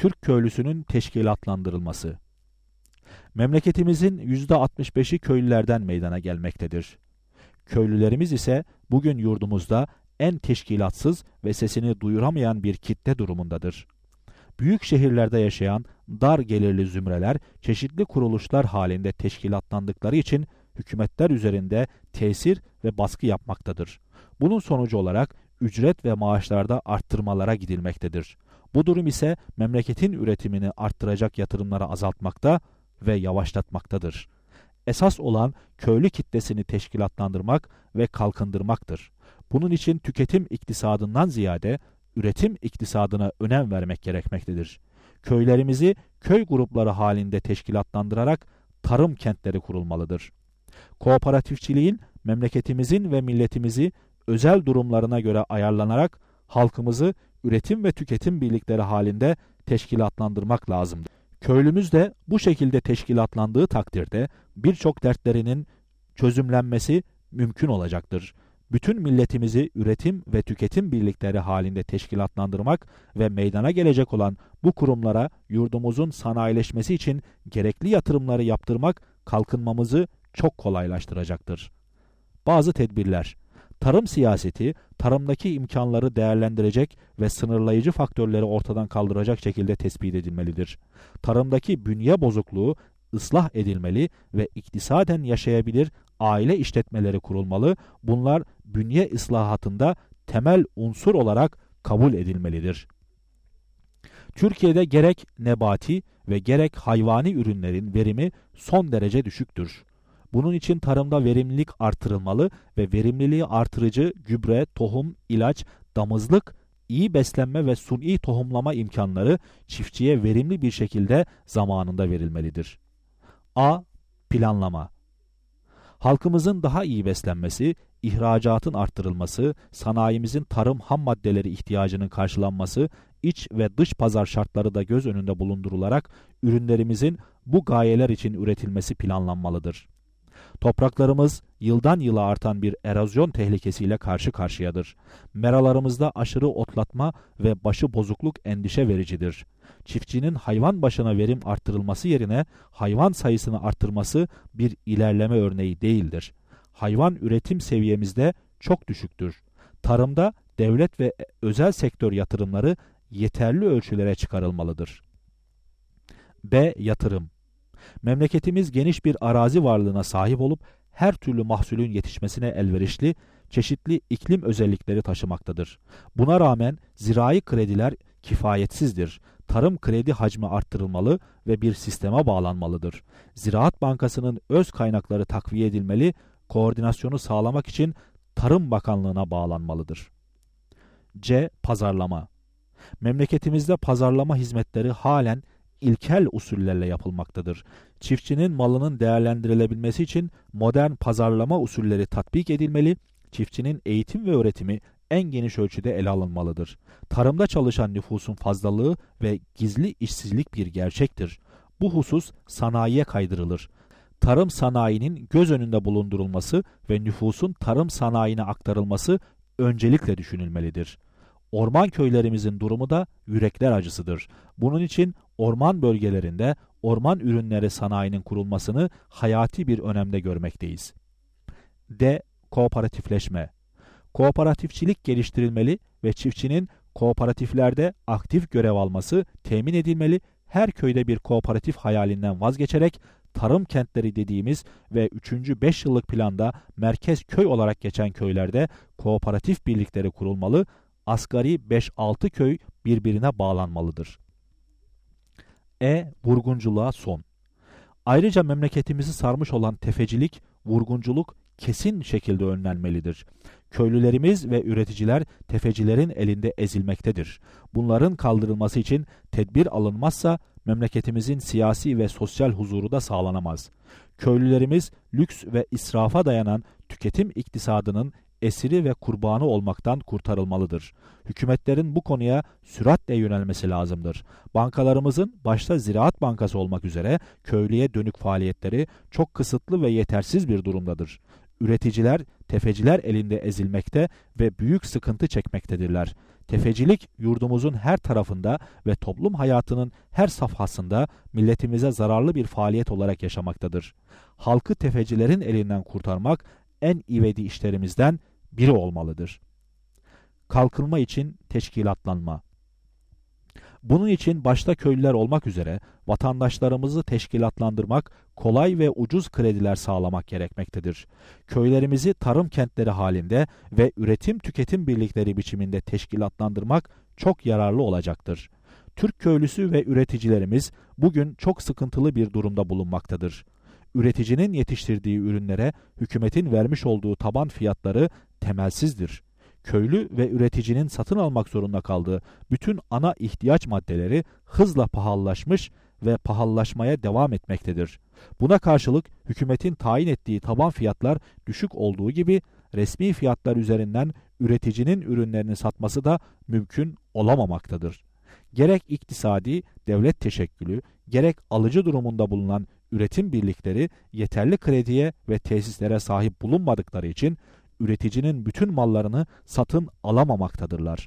Türk köylüsünün teşkilatlandırılması. Memleketimizin %65'i köylülerden meydana gelmektedir. Köylülerimiz ise bugün yurdumuzda en teşkilatsız ve sesini duyuramayan bir kitle durumundadır. Büyük şehirlerde yaşayan dar gelirli zümreler çeşitli kuruluşlar halinde teşkilatlandıkları için hükümetler üzerinde tesir ve baskı yapmaktadır. Bunun sonucu olarak ücret ve maaşlarda arttırmalara gidilmektedir. Bu durum ise memleketin üretimini arttıracak yatırımları azaltmakta ve yavaşlatmaktadır. Esas olan köylü kitlesini teşkilatlandırmak ve kalkındırmaktır. Bunun için tüketim iktisadından ziyade üretim iktisadına önem vermek gerekmektedir. Köylerimizi köy grupları halinde teşkilatlandırarak tarım kentleri kurulmalıdır. Kooperatifçiliğin memleketimizin ve milletimizi özel durumlarına göre ayarlanarak halkımızı üretim ve tüketim birlikleri halinde teşkilatlandırmak lazımdır. Köylümüz de bu şekilde teşkilatlandığı takdirde birçok dertlerinin çözümlenmesi mümkün olacaktır. Bütün milletimizi üretim ve tüketim birlikleri halinde teşkilatlandırmak ve meydana gelecek olan bu kurumlara yurdumuzun sanayileşmesi için gerekli yatırımları yaptırmak kalkınmamızı çok kolaylaştıracaktır. Bazı tedbirler. Tarım siyaseti, tarımdaki imkanları değerlendirecek ve sınırlayıcı faktörleri ortadan kaldıracak şekilde tespit edilmelidir. Tarımdaki bünye bozukluğu ıslah edilmeli ve iktisaden yaşayabilir aile işletmeleri kurulmalı. Bunlar bünye ıslahatında temel unsur olarak kabul edilmelidir. Türkiye'de gerek nebati ve gerek hayvani ürünlerin verimi son derece düşüktür. Bunun için tarımda verimlilik artırılmalı ve verimliliği artırıcı gübre, tohum, ilaç, damızlık, iyi beslenme ve suni tohumlama imkanları çiftçiye verimli bir şekilde zamanında verilmelidir. A. Planlama. Halkımızın daha iyi beslenmesi, ihracatın arttırılması, sanayimizin tarım ham maddeleri ihtiyacının karşılanması, iç ve dış pazar şartları da göz önünde bulundurularak ürünlerimizin bu gayeler için üretilmesi planlanmalıdır. Topraklarımız yıldan yıla artan bir erozyon tehlikesiyle karşı karşıyadır. Meralarımızda aşırı otlatma ve başı bozukluk endişe vericidir. Çiftçinin hayvan başına verim arttırılması yerine hayvan sayısını arttırması bir ilerleme örneği değildir. Hayvan üretim seviyemizde çok düşüktür. Tarımda devlet ve özel sektör yatırımları yeterli ölçülere çıkarılmalıdır. B. Yatırım. Memleketimiz geniş bir arazi varlığına sahip olup her türlü mahsulün yetişmesine elverişli, çeşitli iklim özellikleri taşımaktadır. Buna rağmen zirai krediler kifayetsizdir. Tarım kredi hacmi arttırılmalı ve bir sisteme bağlanmalıdır. Ziraat Bankası'nın öz kaynakları takviye edilmeli, koordinasyonu sağlamak için Tarım Bakanlığı'na bağlanmalıdır. C. Pazarlama. Memleketimizde pazarlama hizmetleri halen ilkel usullerle yapılmaktadır. Çiftçinin malının değerlendirilebilmesi için modern pazarlama usulleri tatbik edilmeli, çiftçinin eğitim ve öğretimi en geniş ölçüde ele alınmalıdır. Tarımda çalışan nüfusun fazlalığı ve gizli işsizlik bir gerçektir. Bu husus sanayiye kaydırılır. Tarım sanayinin göz önünde bulundurulması ve nüfusun tarım sanayine aktarılması öncelikle düşünülmelidir. Orman köylerimizin durumu da yürekler acısıdır. Bunun için orman bölgelerinde orman ürünleri sanayinin kurulmasını hayati bir önemde görmekteyiz. D. Kooperatifleşme. Kooperatifçilik geliştirilmeli ve çiftçinin kooperatiflerde aktif görev alması temin edilmeli. Her köyde bir kooperatif hayalinden vazgeçerek tarım kentleri dediğimiz ve 3. 5 yıllık planda merkez köy olarak geçen köylerde kooperatif birlikleri kurulmalı, asgari 5-6 köy birbirine bağlanmalıdır. Vurgunculuğa son. Ayrıca memleketimizi sarmış olan tefecilik, vurgunculuk kesin şekilde önlenmelidir. Köylülerimiz ve üreticiler tefecilerin elinde ezilmektedir. Bunların kaldırılması için tedbir alınmazsa memleketimizin siyasi ve sosyal huzuru da sağlanamaz. Köylülerimiz lüks ve israfa dayanan tüketim iktisadının esiri ve kurbanı olmaktan kurtarılmalıdır. Hükümetlerin bu konuya süratle yönelmesi lazımdır. Bankalarımızın başta Ziraat Bankası olmak üzere köylüye dönük faaliyetleri çok kısıtlı ve yetersiz bir durumdadır. Üreticiler, tefeciler elinde ezilmekte ve büyük sıkıntı çekmektedirler. Tefecilik yurdumuzun her tarafında ve toplum hayatının her safhasında milletimize zararlı bir faaliyet olarak yaşamaktadır. Halkı tefecilerin elinden kurtarmak en ivedi işlerimizden biri olmalıdır. Kalkınma için teşkilatlanma. Bunun için başta köylüler olmak üzere vatandaşlarımızı teşkilatlandırmak, kolay ve ucuz krediler sağlamak gerekmektedir. Köylerimizi tarım kentleri halinde ve üretim-tüketim birlikleri biçiminde teşkilatlandırmak çok yararlı olacaktır. Türk köylüsü ve üreticilerimiz bugün çok sıkıntılı bir durumda bulunmaktadır. Üreticinin yetiştirdiği ürünlere hükümetin vermiş olduğu taban fiyatları temelsizdir. Köylü ve üreticinin satın almak zorunda kaldığı bütün ana ihtiyaç maddeleri hızla pahalılaşmış ve pahalılaşmaya devam etmektedir. Buna karşılık hükümetin tayin ettiği taban fiyatlar düşük olduğu gibi resmi fiyatlar üzerinden üreticinin ürünlerini satması da mümkün olamamaktadır. Gerek iktisadi, devlet teşekkülü, gerek alıcı durumunda bulunan üretim birlikleri yeterli krediye ve tesislere sahip bulunmadıkları için üreticinin bütün mallarını satın alamamaktadırlar.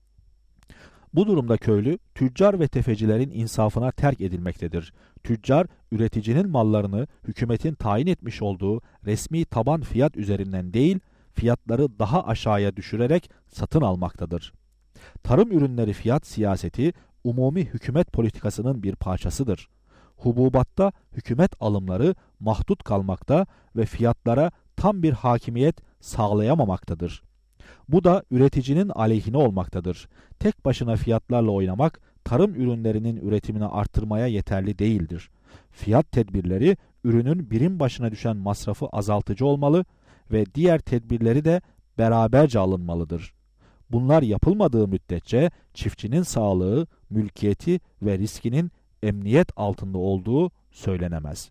Bu durumda köylü, tüccar ve tefecilerin insafına terk edilmektedir. Tüccar, üreticinin mallarını hükümetin tayin etmiş olduğu resmi taban fiyat üzerinden değil, fiyatları daha aşağıya düşürerek satın almaktadır. Tarım ürünleri fiyat siyaseti, umumi hükümet politikasının bir parçasıdır. Hububatta hükümet alımları mahdut kalmakta ve fiyatlara tam bir hakimiyet sağlayamamaktadır. Bu da üreticinin aleyhine olmaktadır. Tek başına fiyatlarla oynamak, tarım ürünlerinin üretimini artırmaya yeterli değildir. Fiyat tedbirleri, ürünün birim başına düşen masrafı azaltıcı olmalı ve diğer tedbirleri de beraberce alınmalıdır. Bunlar yapılmadığı müddetçe çiftçinin sağlığı, mülkiyeti ve riskinin emniyet altında olduğu söylenemez.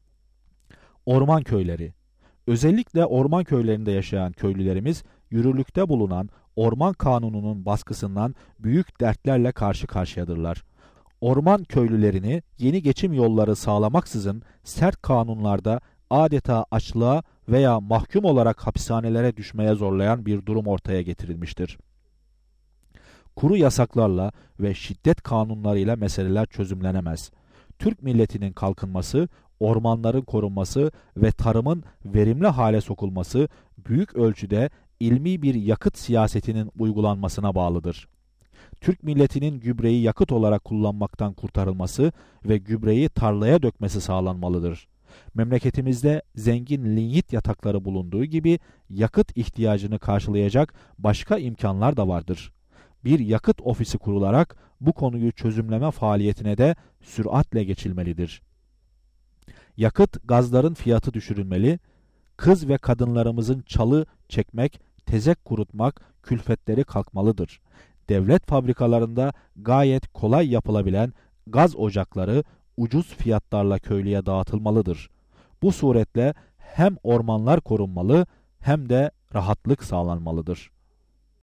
Orman köyleri. Özellikle orman köylerinde yaşayan köylülerimiz yürürlükte bulunan orman kanununun baskısından büyük dertlerle karşı karşıyadırlar. Orman köylülerini yeni geçim yolları sağlamaksızın sert kanunlarda adeta açlığa veya mahkum olarak hapishanelere düşmeye zorlayan bir durum ortaya getirilmiştir. Kuru yasaklarla ve şiddet kanunlarıyla meseleler çözümlenemez. Türk milletinin kalkınması, ormanların korunması ve tarımın verimli hale sokulması büyük ölçüde ilmi bir yakıt siyasetinin uygulanmasına bağlıdır. Türk milletinin gübreyi yakıt olarak kullanmaktan kurtarılması ve gübreyi tarlaya dökmesi sağlanmalıdır. Memleketimizde zengin linyit yatakları bulunduğu gibi yakıt ihtiyacını karşılayacak başka imkanlar da vardır. Bir yakıt ofisi kurularak bu konuyu çözümleme faaliyetine de süratle geçilmelidir. Yakıt gazların fiyatı düşürülmeli, kız ve kadınlarımızın çalı çekmek, tezek kurutmak külfetleri kalkmalıdır. Devlet fabrikalarında gayet kolay yapılabilen gaz ocakları ucuz fiyatlarla köylüye dağıtılmalıdır. Bu suretle hem ormanlar korunmalı hem de rahatlık sağlanmalıdır.